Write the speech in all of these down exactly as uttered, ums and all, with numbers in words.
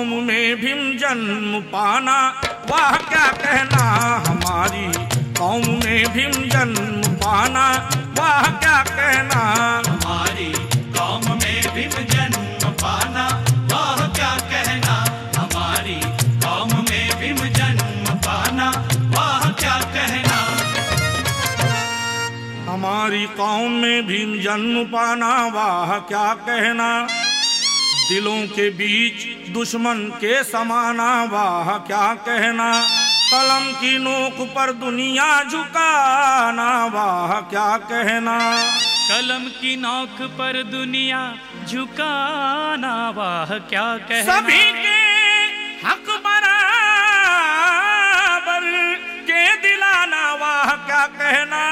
कौम में भीम जन्म पाना वाह क्या कहना। हमारी कौम में भीम जन्म पाना वाह क्या कहना। हमारी कौम में भीम जन्म पाना वाह क्या कहना। हमारी कौम में भीम जन्म पाना वाह क्या कहना। हमारी कौम में भीम जन्म पाना वाह क्या कहना। दिलों के बीच दुश्मन के समाना वाह क्या कहना। कलम की नोक पर दुनिया झुकाना वाह क्या कहना। कलम की नोक पर दुनिया झुकाना वाह क्या कहना। सभी के हक बराबर के दिलाना वाह क्या कहना।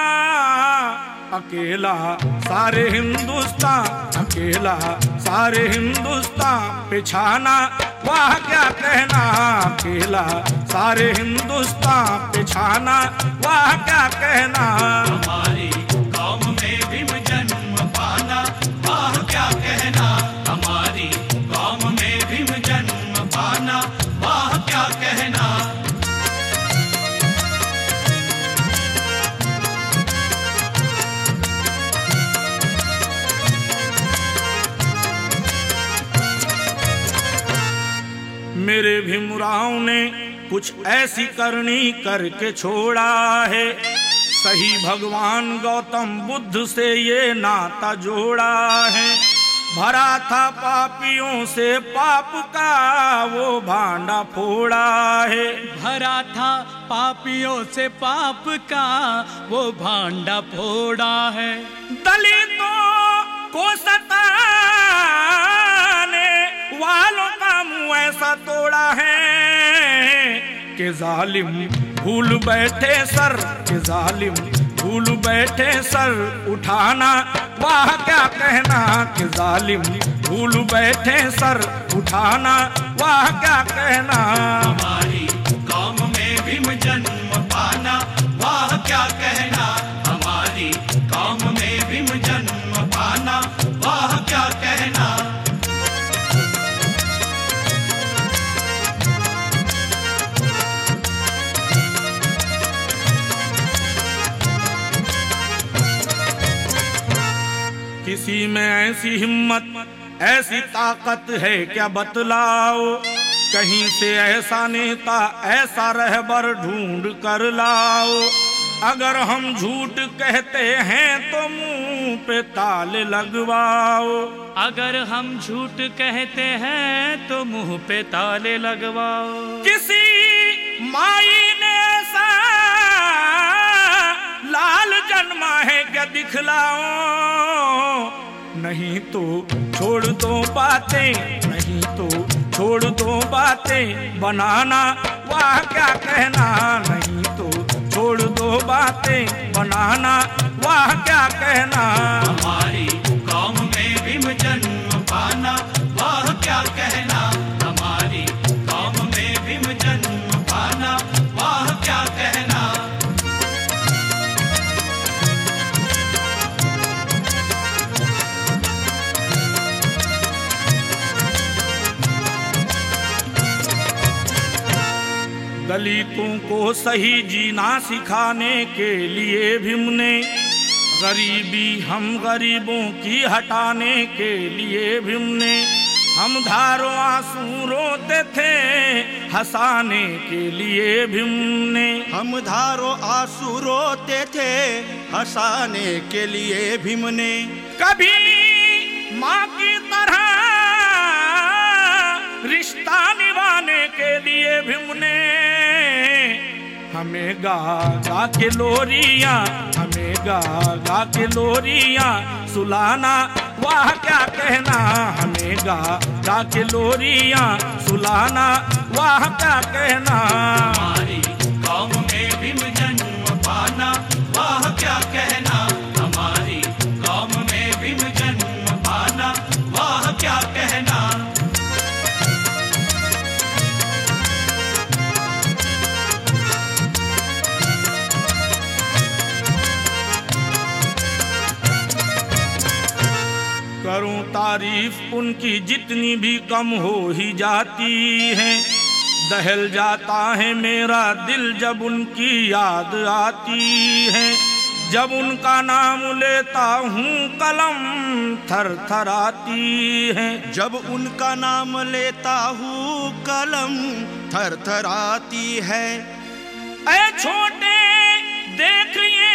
अकेला सारे हिंदुस्तान अकेला सारे हिंदुस्तान पिछाना वाह क्या कहना। अकेला सारे हिंदुस्तान पिछाना वाह क्या कहना। हमारी कौम में भीम जन्म पाना वाह क्या कहना। हमारी कौम में भीम जन्म पाना वाह क्या कहना। मेरे भीमराव ने कुछ ऐसी करनी करके छोड़ा है। सही भगवान गौतम बुद्ध से ये नाता जोड़ा है। भरा था पापियों से पाप का वो भांडा फोड़ा है। भरा था पापियों से पाप का वो भांडा फोड़ा है। दलितों को सताने वालों का मुंह ऐसा तोड़ा है कि जालिम भूल बैठे सर के जालिम भूल बैठे सर उठाना वाह क्या कहना। कि जालिम भूल बैठे सर उठाना वाह क्या कहना। हमारी कौम में भीम जन्म पाना वाह क्या कहना। हमारी कौम में भीम जन्म पाना वाह क्या कहना। किसी में ऐसी हिम्मत ऐसी ताकत है क्या बतलाओ। कहीं से ऐसा नेता ऐसा रहबर ढूंढ कर लाओ। अगर हम झूठ कहते हैं तो मुंह पे ताले लगवाओ। अगर हम झूठ कहते हैं तो मुंह पे ताले लगवाओ। किसी माई ने ऐसा लाल जन्मा है क्या दिखलाओ। नहीं तो छोड़ दो बातें नहीं तो छोड़ दो बातें बनाना वाह क्या कहना। नहीं तो छोड़ दो बातें बनाना वाह क्या कहना। हमारी कौम में भीम जन्म पाना वाह क्या कहना। हमारी कौम में भीम जन्म पाना वाह क्या कहना। दलितों को सही जीना सिखाने के लिए भीम ने गरीबी हम गरीबों की हटाने के लिए भीम ने हम धारों आंसू रोते थे हंसाने के लिए भीम ने। हम धारों आंसू रोते थे हंसाने के लिए भीम ने। कभी माँ की तरह रिश्ता निभाने के लिए भीम ने हमें गा गा के लोरियां हमें गा गा के लोरियां सुलाना वाह क्या कहना। हमें गा गा के लोरियां सुलाना वाह क्या कहना। हमारी कौम में भीम जन्म पाना वाह क्या कहना। हमारी कौम में भीम जन्म पाना वाह क्या कहना। करूं तारीफ तारीफ उनकी जितनी भी कम हो ही जाती है। दहल जाता है मेरा दिल जब उनकी याद आती है। जब उनका नाम लेता हूँ कलम थर थर आती है। जब उनका नाम लेता हूँ कलम थर थर आती है। ऐ छोटे देखिए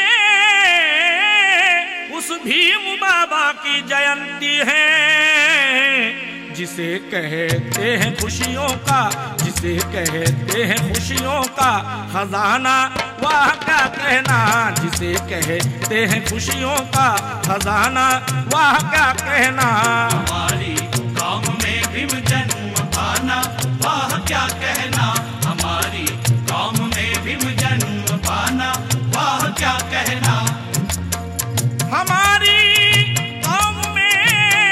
उस भीम बाबा की जयंती है, जिसे कहते हैं खुशियों का, जिसे कहते हैं खुशियों का खजाना, वाह क्या कहना। जिसे कहते हैं खुशियों का खजाना, वाह क्या कहना। हमारी कौम में भीम जन्म पाना, वाह क्या कहना। हमारी कौम में भीम जन्म पाना, वाह क्या कहना। हमारी कौम में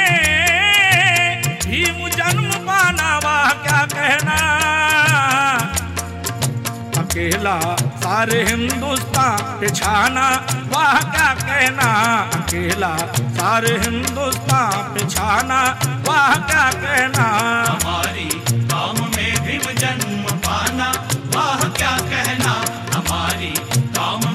भीम जन्म पाना, वाह क्या कहना। अकेला सारे हिंदुस्तान पे छाना, वाह क्या कहना। अकेला सारे हिंदुस्तान पे छाना, वाह क्या कहना। हमारी कौम में भीम जन्म पाना, वाह क्या कहना। हमारी कौम